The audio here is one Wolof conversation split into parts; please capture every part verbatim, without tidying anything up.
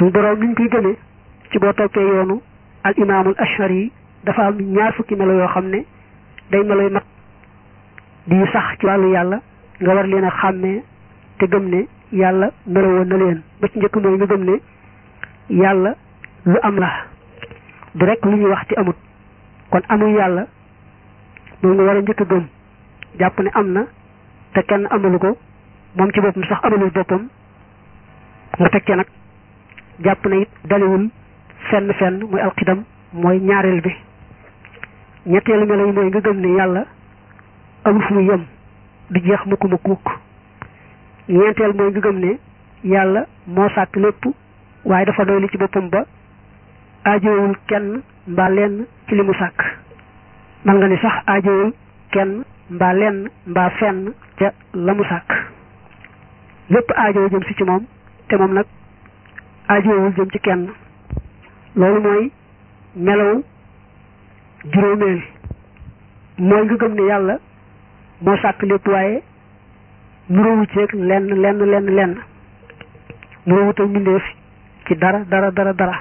suñu borom niñ koy gëmee ci boo toppee yoonu al imaamul ashari dafa am ñaar fukki melo yoo xam ne day meloy mat di sax ci wàllu yàlla nga war leen a xàmmee te gëm ne yàlla melowoo na leen. ba ci njëkk mooy nga gëm ne yàlla lu am la du rek lu ñuy wax ci amut kon amul yàlla moom nga war a njëkk a gëm jàpp ne am na te kenn amalu ko moom ci boppam sax amalul boppam nga teg ca nag jàpp ne it daliwul fenn fenn muy alxidam mooy ñaareel bi. ñetteelu melo yi mooy nga gëm ne yàlla amul fu muy yem du jeex mukk mukk mukk. ñeenteel mooy nga gëm ne yàlla moo sàkk lépp waaye dafa doy li ci boppam ba aajowul kenn mbaa lenn ci li mu sàkk. man nga ni sax aajowul kenn mbaa lenn mbaa fenn ca la mu sàkk lépp aajow jëm si ci moom te moom nag aajowul jëm ci kenn. loolu mooy melaw juróomeel mooy nga gëm ne yàlla moo sàkk lépp waaye nuróowu ceeg lenn lenn lenn lenn nuróowut ak mbindeef ci dara dara dara dara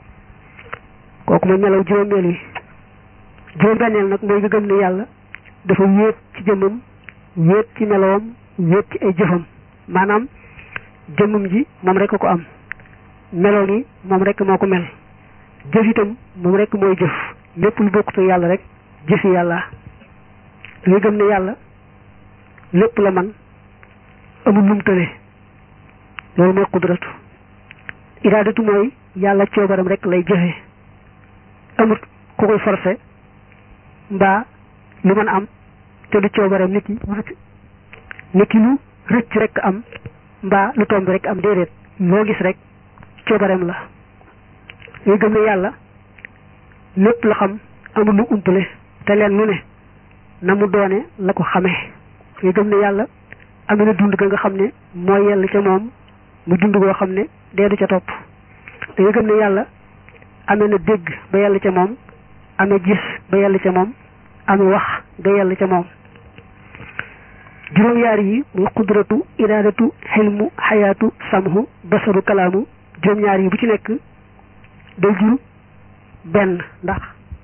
kooku mooy melaw juróomeel yi. juróom-benneel nag mooy nga gëm ne yàlla dafa wéet ci jëmmam wéet ci melowam wéet ci ay jëfam maanaam jëmmam ji moom rek ko am melow ni moom rek moo ko mel jëf itam moom rek mooy jëf lépp lu bokkut yàlla rek jëfi yàlla. nga gëm ne yàlla lépp la man amul lum tële loolu mooy qudratu. iraadatu mooy yàlla coobaram rek lay jëfe amut ku koy forcé mbaa lu mën a am te du coobaram nit ki nit ki lu rëcc rek am mbaa lu tomb rek am déedéet loo gis rek coobaram la. nga gëm ne yàlla lépp la xam amul lu umpale te leen lu ne na mu doone la ko xamee. nga gëm ne yàlla am na dund ga nga xam ne mooy yell ca moom mu dund goo xam ne dee du ca topp. da nga gëm ne yàlla amee na dégg ba yell ca moom amee gis ba yell ca moom amee wax ba yell ca moom. juróom-yaar yi muy qudratu iraadatu xilmu xayaatu samhu basaru kalaamu juróom-ñaar yi bu ci nekk day jur benn ndax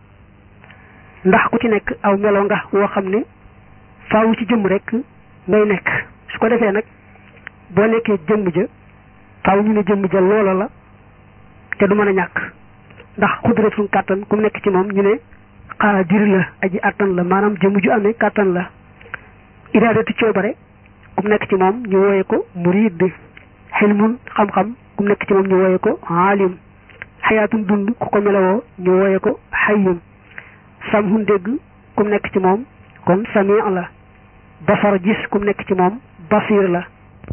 ndax ku ci nekk aw melo nga woo xam ne faawu ci jëmm rek ngay nekk. su ko defee nag boo nekkee jëmm ja faaw ñu ne jëmm ja loola la te du mën a ñàkk ndax qudratu kàttan ku nekk ci moom ñu ne qaadir la aji àttan la maanaam jëmm ju amee kàttan la. iraadatu coobare ku nekk ci moom ñu wooye ko muriid. xilmun xam-xam ku nekk ci moom ñu wooye ko aalim. xayaatun dund ku ko melawoo ñu wooye ko xayyun. samhun dégg ku nekk ci moom kon sami la. basar gis ku nekk ci moom basir la.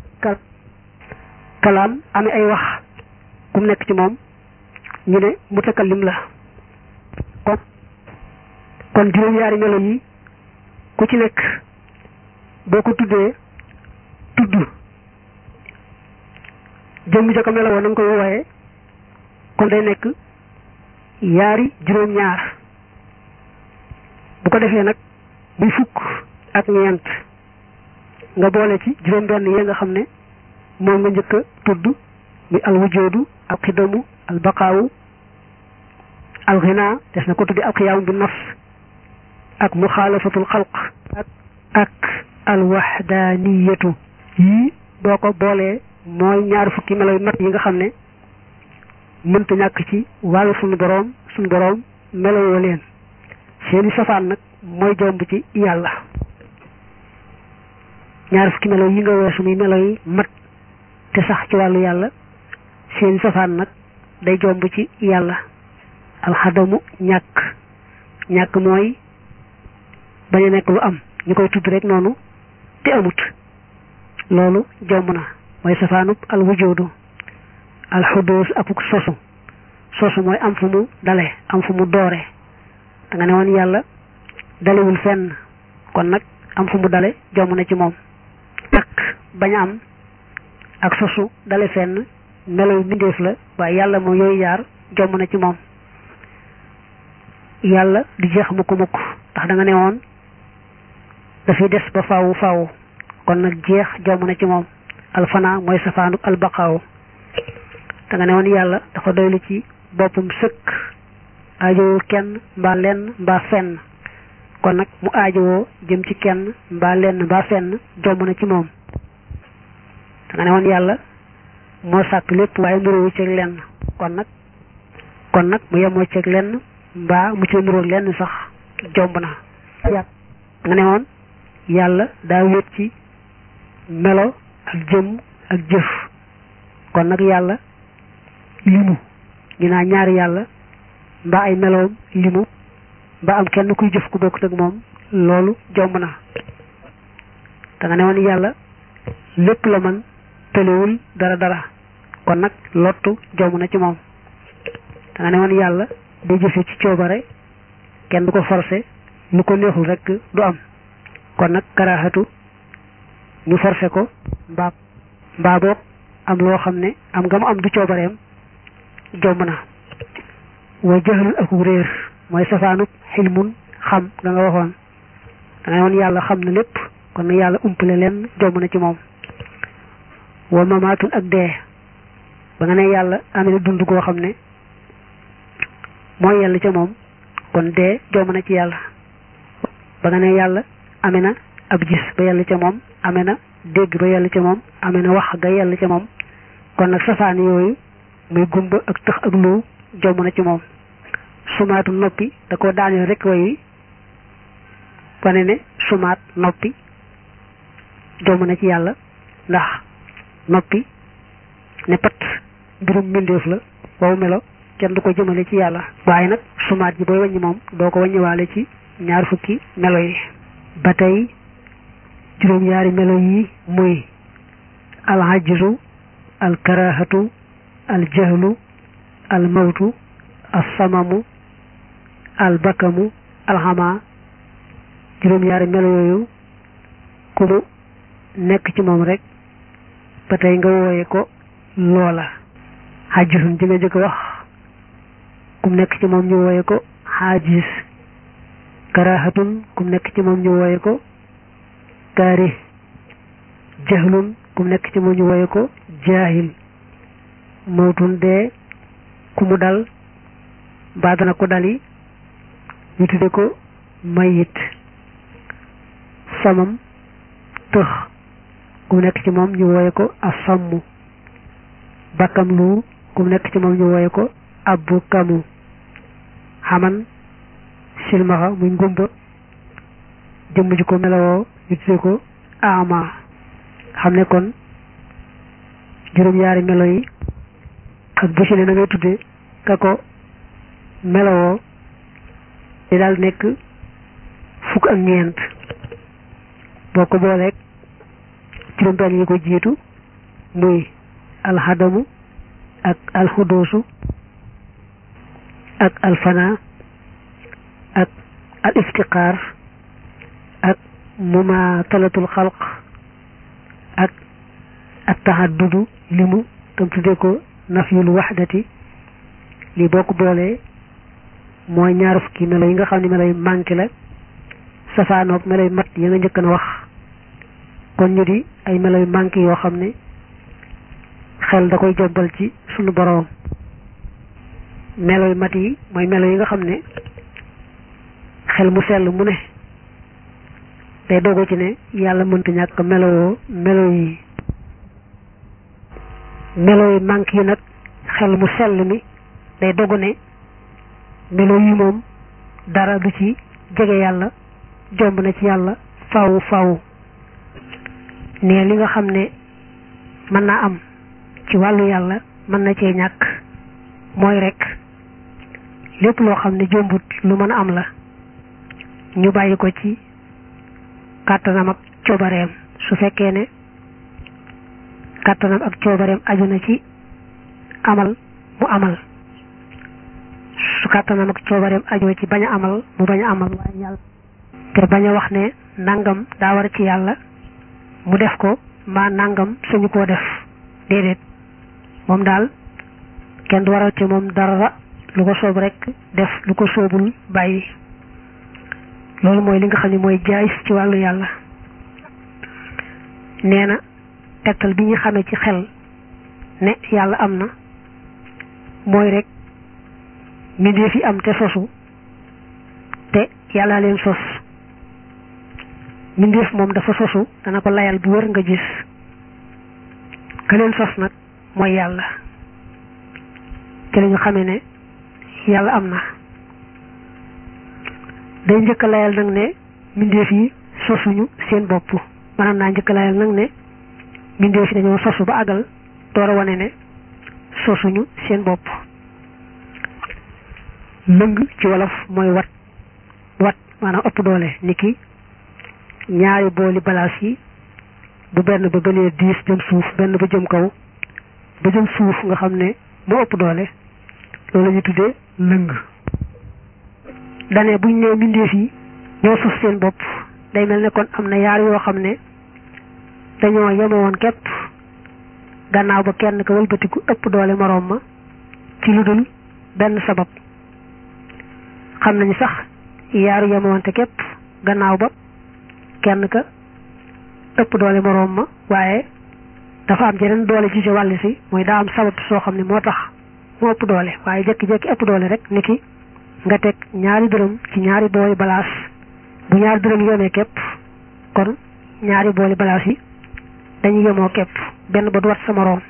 kalaam amee ay wax ku nekk ci moom ñu ne mutakallim la. kon kon juróom-yaari melo yi ku ci nekk boo ko tuddee tudd jëmm ja ko melawoo na nga koy wooyee kon day nekk yaari juróom-ñaar. bu ko defee nag muy fukk ak ñeent nga boole ci juróom-benn yi nga xam ne moom nga njëkk a tudd muy alwujoodu alxidamu albaqaawu alxinaa des na ko tuddi alqiyaamu bi nafs ak muxaalafatul xalq ak ak alwaxdaaniyatu. yii boo ko boolee mooy ñaar fukki melo yu mat yi nga xam ne mënta ñàkk ci wàllu suñu boroom suñu boroom melowoo leen. seeni safaan nag mooy jomb ci yàlla. ñaar fukki melo yi nga weesu muy melo yi mat te sax ci wàllu yàlla seeni safaan nag day jomb ci yàlla. alxadamu ñàkk ñàkk mooy bañ a nekk lu am ñu koy tudd rek noonu te amut loolu jomb na mooy safaanub alwujoodu. alxuduus akuk sosu sosu mooy am fu mu dale am fu mu doore da nga ne woon yàlla dalewul fenn kon nag am fu mu dale jomb na ci moom. ak bañ a am ak sosu dale fenn melow mbindeef la waaye yàlla moom yooyu yaar jomb na ci moom. yàlla du jeex mukk mukk ndax da nga ne woon dafay des ba faawu faawu kon nag jeex jomb na ci moom. alfana mooy safaanub albaqaaw. da nga ne woon yàlla dafa doylu ci boppam sëkk aajowoo kenn mbaa lenn mbaa fenn kon nag mu aajowoo jëm ci kenn mbaa lenn mbaa fenn jomb na ci moom da nga ne woon yàlla moo sàkk lépp waaye nuróowu ceeg lenn kon nag kon nag mu yemoo ceeg lenn mbaa mu ci nuróog lenn sax jomb na nga ne woon yàlla daa wét ci melo ak jëm ak jëf kon nag yàlla limu ñu naa ñaari yàlla mbaa ay meloom limu mbaa am kenn kuy jëf ku bokkut ak moom loolu jomb na da nga ne woon yàlla lépp la man tëlewul dara dara kon nag lottu jomb na ci moom da nga ne woon yàlla day jëfe ci coobare kenn du ko forcé lu ko neexul rek du am kon nag karaxatu ñu forcé ko mbaa mbaa boog am loo xam ne am nga mu am du coobareem jomb na wa jahlun ak réer mooy safaanub xilmun xam nga nga waxoon da nga woon yàlla xam na lépp kon nag yàlla umpale leen jomb na ci moom wa mamaatun ak dee ba nga ne yàlla amee na dund goo xam ne mooy yàlla ca moom kon dee jomb na ci yàlla ba nga ne yàlla amee na ab gis ba yàlla ca moom amee na dégg ba yàlla ca moom amee na wax ga yàlla ca moom kon nag safaan yooyu muy gumba ak tëx ak lu jomb na ci moom sumaatu noppi da ko daaneel rek way wane ne sumaat noppi jomb na ci yàlla ndax noppi ne pat mbirum mbindeef la wow melo kenn du ko jëmale ci yàlla waaye nag sumaat ji booy wàññi moom doo ko wàññiwaale ci ñaar fukki melo yi ba tey juróom-ñaari melo yi muy alxajisu alkarahatu aljahlu almawtu alsamamu albakamu alxama juróom-ñaari melo yooyu ku mu nekk ci moom rek ba tey nga wooye ko loola xajisun ji nga jëkk wax ku mu nekk ci moom ñu wooye ko xaajis karahatun ku mu nekk ci moom ñu wooye ko kaari jahlun ku mu nekk ci moom ñu wooye ko jaahil mawtun dee ku mu dal mbaa dana ko dali ñu tudde ko mayit samam tëx ku mu nekk ci moom ñu wooye ko asammu bakkam lu ku mu nekk ci moom ñu wooye ko abbu kamu xaman silmaxa muy ngumba jëmm ji ko melawoo ñu tudde ko ama xam ne kon juróom-yaari melo yi ak bu ci ne na ngay tudde ka ko melawoo di daal nekk fukk ak ñeent boo ko booleeg juróom-benn yi ko jiitu muy alxadamu ak alxudoosu ak alfana ak al iftiqaar ak mumaatalatul xalq ak ak tahaddudu limu tam tudde ko nafyul waxdati lii boo ko boolee mooy ñaar fukki melo yi nga xam ne melo yu manqué la safaanoog melo yu mat ya nga njëkk na wax kon ñu di ay melo yu manqué yoo xam ne xel da koy jombal ci sunu boroom melo yu mat yi mooy melo yi nga xam ne xel mu sell mu ne day dogo ci ne yàlla mënta ñàkk melowoo melo yi melo yi manqué yi nag xel mu sell mi day dogu ne melo yi moom dara du ci jege yàlla jomb na ci yàlla faw faw ne li nga xam ne mën naa am ci wàllu yàlla mën na cee ñàkk mooy rek lépp loo xam ne jombut lu mën a am la ñu bàyyi ko ci kàttanam ak coobareem su fekkee ne kàttanam ak coobareem aju na ci amal mu amal su kàttanam ak coobareem ajoo ci bañ a amal mu bañ a amal waaye yàlla te bañ a wax ne nangam daa war ci yàlla mu def ko mbaa nangam suñu koo def déedéet moom daal kenn du waral ci moom dara lu ko soob rek def lu ko soobul bàyyi loolu mooy li nga xam ne mooy jaayis ci wàllu yàlla nee na tegtal bi ñu xamee ci xel ne yàlla am na mooy rek mbindeef yi am te sosu te yàlla leen sos mbindeef moom dafa sosu dana ko layal bu wér nga gis ka leen sos nag mooy yàlla ci lañu xamee ne yàlla am na day njëkk a layal nag ne mbindeef yi sosuñu seen bopp maanaam naa njëkk a layal nag ne mbindeef yi dañoo sosu ba àggal door a wane ne sosuñu seen bopp lëng ci wolof mooy wat wat maanaam ëpp doole niki ñaari booli balaas yi bu benn ba gënee diis jëm suuf benn ba jëm kaw ba jëm suuf nga xam ne moo ëpp doole loolu la ñu tuddee lëng dane buñ nee mbindeef yi ñoo sos seen bopp day mel ne kon am na yaar yoo xam ne dañoo yemoon képp gannaaw ba kenn ka wëlbatiku ëpp doole moroom ma ci lu dul benn sabab xam nañu sax yaaru yemoonte képp gannaaw ba kenn ka ëpp doole moroom ma waaye dafa am jeneen doole ci ci wàll si mooy daa am sabab soo xam ne moo tax moo ëpp doole waaye jekki-jekki ëpp doole rek niki nga teg ñaari dërëm ci ñaari booli balaas bu ñaari dërëm yemee képp kon ñaari booli balaas yi dañuy yemoo képp benn ba du wat sa moroom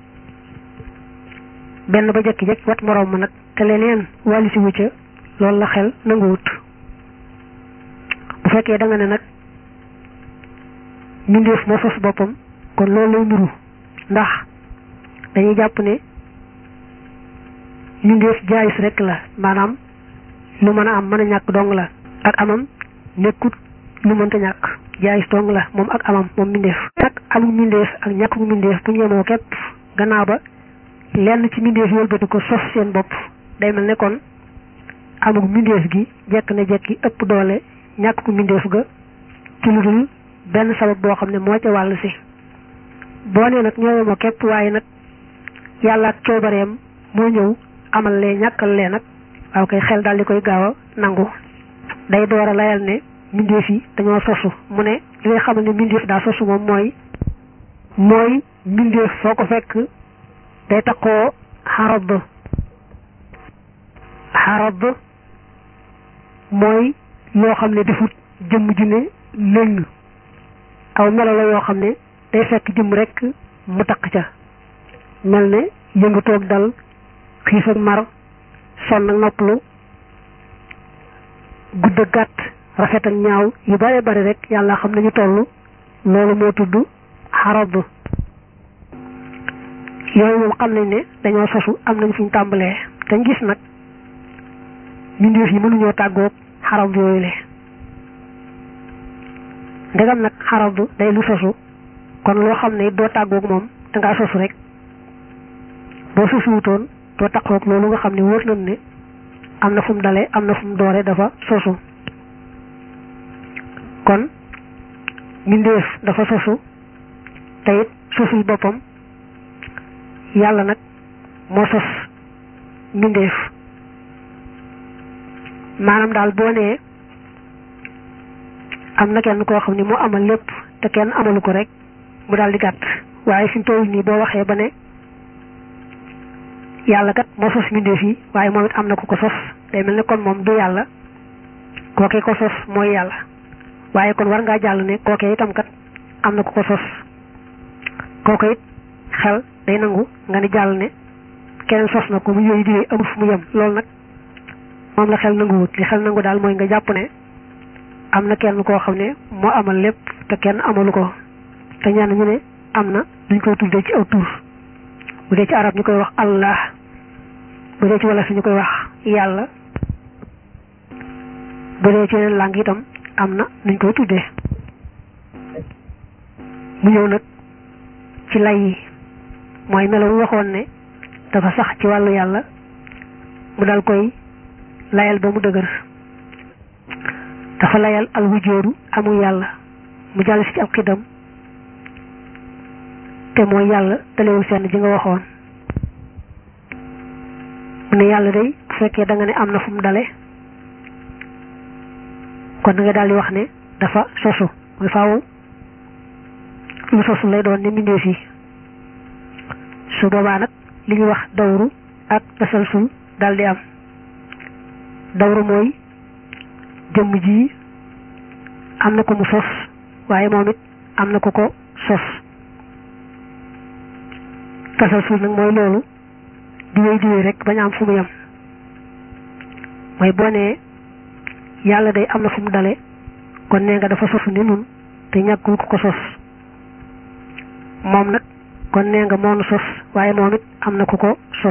benn ba jekki-jekki wat moroom ma nag te leneen wàllu si wucca loolu la xel nanguwut bu fekkee da nga ne nag mbindeef moo sos boppam kon loolu lay nuru ndax dañuy jàpp ne mbindeef jaayis rek la maanaam lu mën a am mën a ñàkk dong la ak amam nekkut lu mënta ñàkk jaayis dong la moom ak amam moom mbindeef ak amul mbindeef ak ñàkkul mbindeef bu ñemoo képp gannaaw ba lenn ci mbindeef yëlbati ko sos seen bopp day mel ne kon amul mbindeef gi jekk na jekki ëpp doole ñàkk ku mbindeef ga ci lu dul benn sabab boo xam ne moo ca wàll si boo nee nag ñoo yemoo képp waaye nag yàlla ak coobareem moo ñëw amal lee ñàkkal lee nag waaw kay xel daal di koy gaaw a nangu day door a layal ne mbindeef yi dañoo sosu mu ne li ngay xamal ne mbindeef daa sosu moom mooy mooy mbindeef foo ko fekk day takkoo xarab xarab mooy loo xam ne defut jëmm ju ne lëng aw melo la yoo xam ne day fekk jëmm rek mu takk ca mel ne yëngu toog dal xiif ak mar sonn ak noppalu gudd ak gàtt rafet ak ñaaw yu bare bare rek yàlla xam nañu toll loolu moo tudd xarab yooyu moom xam nañ ne dañoo sosu am nañ fuñ tàmbalee dañ gis nag mbindeef yi mënuñoo tàggoog xarab yooyu le ndegam nag xarab day lu sosu kon loo xam ne doo tàggoog moom dangaa sosu rek boo sosuwutoon doo tàggoog loolu nga xam ne wóor nañ ne am na fu mu dalee am na fu mu doore dafa sosu kon mbindeef dafa sosu te it sosul boppam yàlla nag moo sos mbindeef maanaam daal boo nee am na kenn koo xam ne moo amal lépp te kenn amalu ko rek mu daal di gàtt waaye fi mu toll nii boo waxee ba ne yàlla kat moo sos mbindeef yi waaye moom it am na ku ko sos day mel ne kon moom du yàlla kookee ko sos mooy yàlla waaye kon war ngaa jàll ne kookee itam kat am na ku ko sos kooke it xel day nangu nga ni jàll ne keneen sos na ko mu yooyu diwee amul fu mu yem loolu nag moom la xel nanguwut li xel nangu daal mooy nga jàpp ne am na kenn koo xam ne moo amal lépp te kenn amalu ko te ñenn ñu ne am na duñ koy tuddee ci aw tur bu dee ci arab ñu koy wax allah bu dee ci wolof ñu koy wax yàlla bu dee ci yeneen langue itam am na nuñ koy tuddee mu ñëw nag ci lay yi mooy melo mu waxoon ne dafa sax ci wàllu yàlla mu dal koy layal ba mu dëgër dafa layal al wujoodu amul yàlla mu jàll si ci ab xidam te mooy yàlla dalewul seen ji nga waxoon mu ne yàlla day bu fekkee da nga ne am na fu mu dale kon da nga daal di wax ne dafa sosu mooy faaw lu sosu lay doon ne mbindeef yi su boobaa nag li ñuy wax dawru ak tasalsul daldi am. dawru mooy jëmm ji am na ko mu sos waaye moom it am na ko ko sos. tasalsul nag mooy loolu di wéy di wéy rek bañ am fu mu yem mooy boo nee yàlla day am na fu mu dale kon nee nga dafa sosu ni nun te ñàkkul ko ko sos. moom nag kon nee nga moonu sos waaye moom it am na ku ko sos.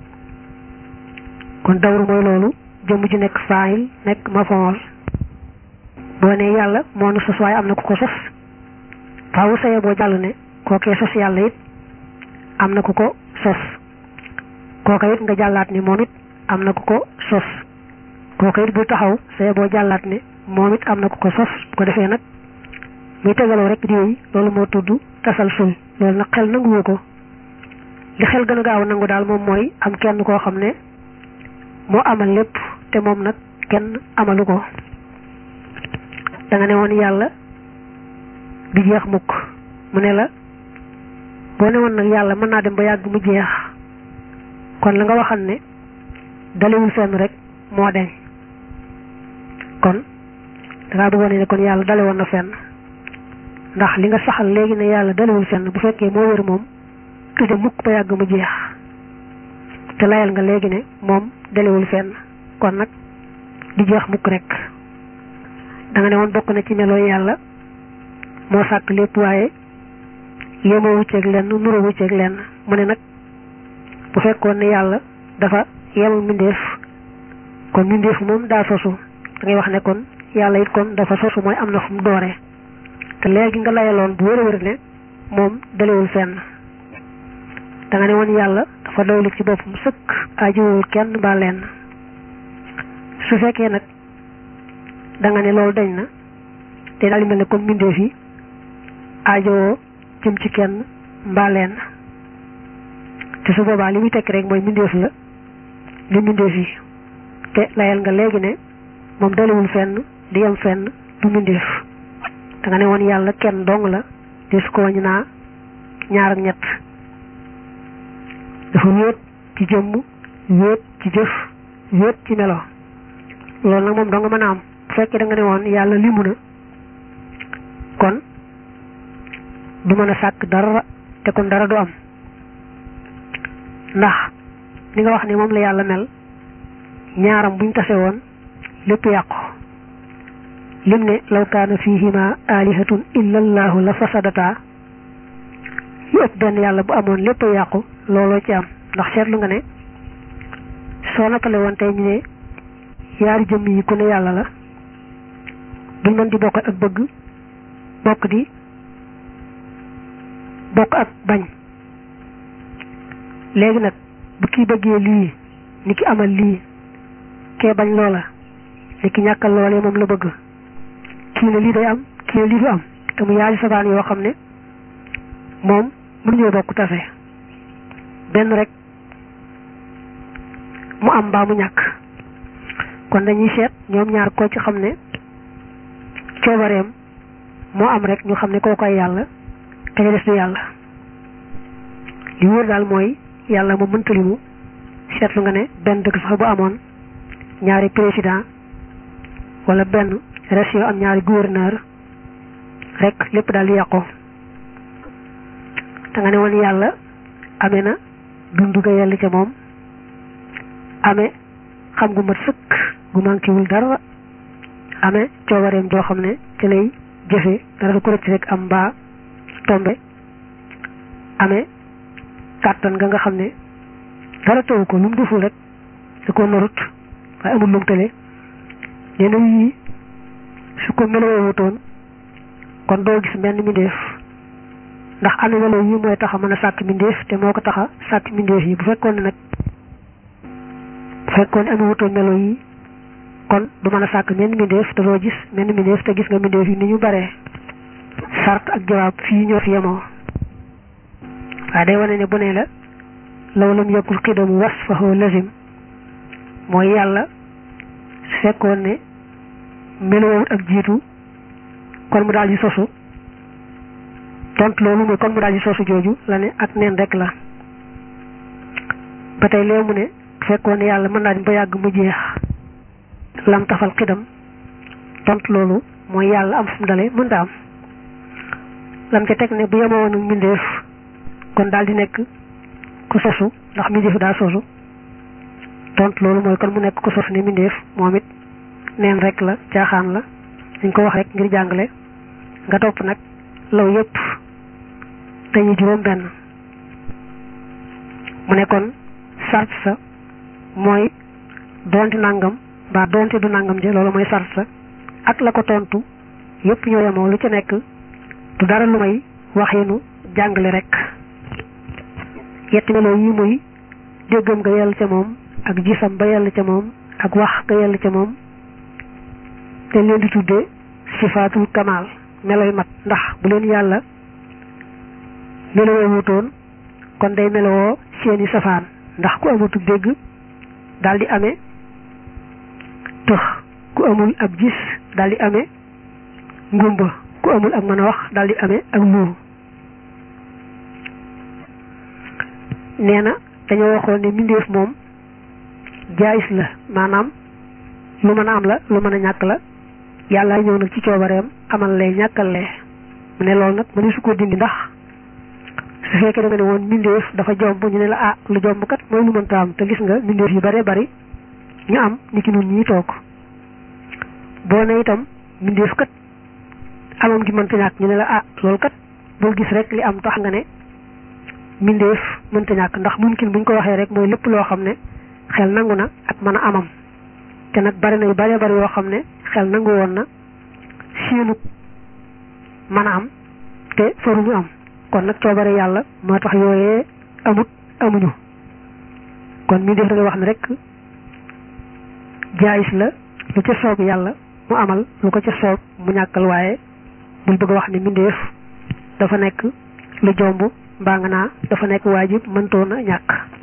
kon dawru mooy loolu jëmm ji nekk faayil nekk mafool. boo nee yàlla moonu sos waaye am na ku ko sos faawu saye boo jàll ne kookee sos yàlla it am na ku ko sos. kooka it nga jàllaat ni moom it am na ku ko sos. kooka it bu taxaw saye boo jàllaat ne moom it am na ku ko sos. bu ko defee nag muy tegaloo rek di wéy loolu moo tudd tasalsul. loolu nag xel nanguwu ko. li xel gën a gaaw nangu daal moom mooy am kenn koo xam ne moo amal lépp te moom nag kenn amalu ko. da nga ne woon yàlla bi jeex mukk mu ne la boo ne woon nag yàlla mën naa dem ba yàgg mu jeex kon la nga waxal ne dalewul fenn rek moo deñ. kon dangaa bëggoon ne kon yàlla dale woon na fenn ndax li nga saxal léegi ne yàlla dalewul fenn bu fekkee moo wér moom tudde mukk ba yàgg mu jeex te layal nga léegi ne moom dalewul fenn kon nag di jeex mukk rek. da nga ne woon bokk na ci meloo yàlla moo sàkk lépp waaye yéemoo wucceeg lenn nuroo wucceeg lenn. mu ne nag bu fekkoon ne yàlla dafa yemul mbindeef kon mbindeef moom daa sosu da ngay wax ne kon yàlla it kon dafa sosu mooy am na fu mu dooree te léegi nga layaloon bu wér a wér ne moom dalewul fenn. da nga ne woon yàlla dafa doylu ci boppam sëkk ajuwul kenn mbaa lenn. su fekkee nag da nga ne loolu dañ na te daal di mel ne comme mbindeef yi aajowoo jëm ci kenn mbaa lenn te su boobaa li muy tekki rek mooy mbindeef la li mbindeef yi te layal nga léegi ne moom dalewul fenn di yem fenn du mbindeef. da nga ne woon yàlla kenn dong la te su ko wañ naa ñaar ak ñett dafa wéet ci jëmm wéet ci jëf wéet ci melo. loolu nag moom dong nga mën a am. bu fekkee da nga ne woon yàlla limu na kon du mën a sàkk dara te kon dara du am ndax li nga wax ne moom la yàlla mel ñaaram buñ tase woon lépp yàqu. lim ne law kaana fihima alihatun illa allahu la fasadata lu ëpp benn yàlla bu amoon lépp yàqu looloo ci am. ndax seetlu nga ne soo nattale woon tey ñu ne yaari jëmm yi ku ne yàlla la duñ mën di bokk ak bëgg bokk di bokk ak bañ. léegi nag bu kii bëggee lii ni ki amal lii kee bañ loola ni ki ñàkkal loolee moom la bëgg kii ne lii day am kii ne lii du am te mu yaari sabaan yoo xam ne moom mënuñoo bokk tase benn rek mu am mbaa mu ñàkk. kon dañuy seet ñoom ñaar koo ci xam ne coobareem moo am rek ñu xam ne koo koy yàlla te nga des du yàlla. li wóor daal mooy yàlla moom mënta limu. seetlu nga ne benn dëkk sax bu amoon ñaari président wala benn région am ñaari gouverneur rek lépp daal di yàqu. da nga ne woon yàlla amee na dundu ga yàlla ca moom amee xam gu mat sëkk gu manquéwul dara amee coobareem joo xam ne ci lay jëfe dara du ko rëcc rek am mbaa tombe amee kàttan nga nga xam ne dara taw ko lu mu deful rek da ko norut waaye amul lu mu tële. nee na yii su ko meloo wutoon kon doo gis benn mbindeef ndax am na melo yi mooy tax a mën a sàkk mbindeef te moo ko tax a sàkk mbindeef yi. bu fekkoon ne nag bu fekkoon ne amee wutoon melo yi kon du mën a sàkk menn mbindeef te doo gis menn mbindeef te gis nga mbindeef yi ni ñu baree. sart ak jawaab fii ñoo fi yemoo waaye day wane ne bu ne la law lam yakul qidamu wasfahu lazim mooy yàlla su fekkoon ne melowut ak jiitu kon mu daal di sosu. tontu loolu mooy kon mu daal di sosu jooju la ne ak neen rek la. ba tey lee mu ne fekkoon ne yàlla mën naa dem ba yàgg mu jeex lam tafal xidam tontu loolu mooy yàlla am fu mu dale mën da am lam ca teg ne bu yemoo woon ak mbindeef kon daal di nekk ku sosu ndax mbindeef daa sosu tontu loolu mooy kon mu nekk ku sosu ne mbindeef moom it neen rek la caaxaan la dañ ko wax rek ngir jàngale nga topp nag law yépp te ñu juróom benn mu ne kon sart sa mooy doonte nangam mbaa doonte du nangam ji loolu mooy sart sa ak la ko tontu yépp ñoo yemoo lu ci nekk du dara lu may waxinu jàngale rek yetti meloo yi muy déggam nga yell ca moom ak gisam ba yell ca moom ak wax nga yell ca moom te leen di tuddee sifaatul kamaal meloy mat ndax bu leen yàlla melowoo wutoon kon day melowoo seeni safaan ndax ku amatu dégg daal di amee tëx ku amul ab gis daal di amee ngumba ku amul ak mën a wax daal di amee ak luur nee na dañoo waxoon ne mbindeef moom jaayis la maanaam lu mën a am la lu mën a ñàkk la yàlla ñëw nag ci coobareem amal lay ñàkkal lee mu ne loolu nag mënu su ko dindi ndax su fekkee da nga ne woon mbindeef dafa jomb ñu ne la ah lu jomb kat mooy lu mënta am te gis nga mbindeef yu bare bari ñu am ni ki nun ñii toog boo ne itam mbindeef kat amam gi mënta ñàkk ñu ne la ah loolu kat bul gis rek li am tax nga ne mbindeef mënta ñàkk ndax mumkin buñ ko waxee rek mooy lépp loo xam ne xel nangu na ak mën a amam te nag bari na yu bare bari yoo xam ne xel nangu woon na seenu mën a am te faruñu am kon nag coobare yàlla moo tax yooyee amut amuñu kon mi def da nga wax ne rek jaayis la lu ca soob yàlla mu amal lu ko ca soob mu ñàkkal waaye bul bëgg a wax ne mbindeef dafa nekk lu jomb mbaa nga naa dafa nekk waajib mëntoon a ñàkk